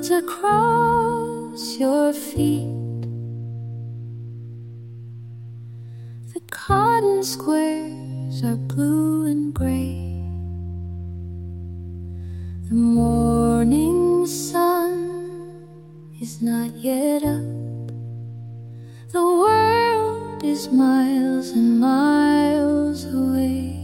fields across your feet. The cotton squares are blue and gray. The morning sun is not yet up. The world is miles and miles away.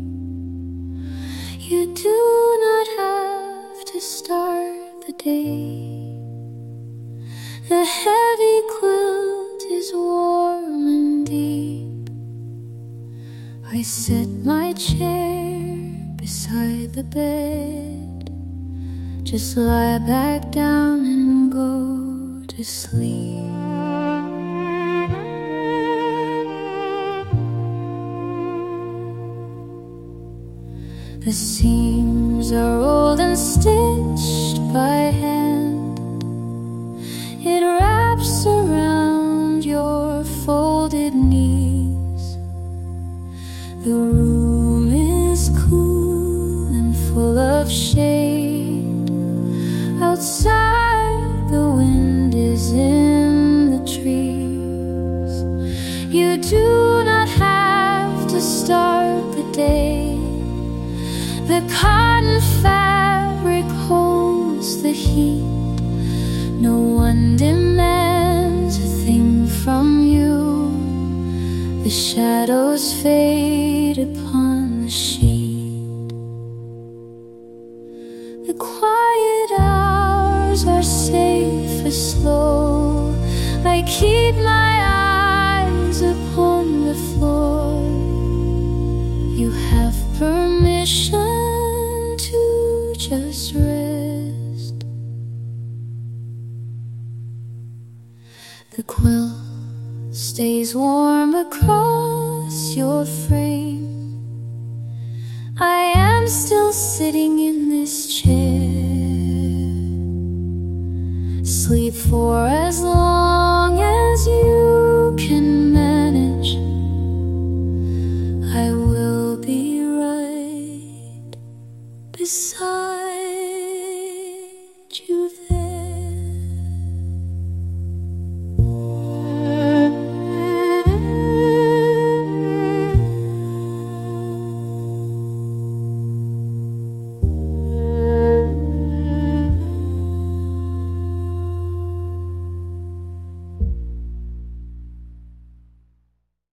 You do not have to start the day. The heavy quilt is warm and deep. I set my chair beside the bed. Just lie back down and go to sleep. The seams are old and stitched by hand. It wraps around your folded knees. The room is cool and full of shade. Outside the wind is in the trees. You do not have to start the day. The cotton fabric holds the heat. No one demands a thing from you. The shadows fade upon the sheet. The quiet hours are safe and slow. I keep my eyes upon the floor. You have permission to just rest. The quilt stays warm across your frame. I am still sitting in this chair. Sleep for as long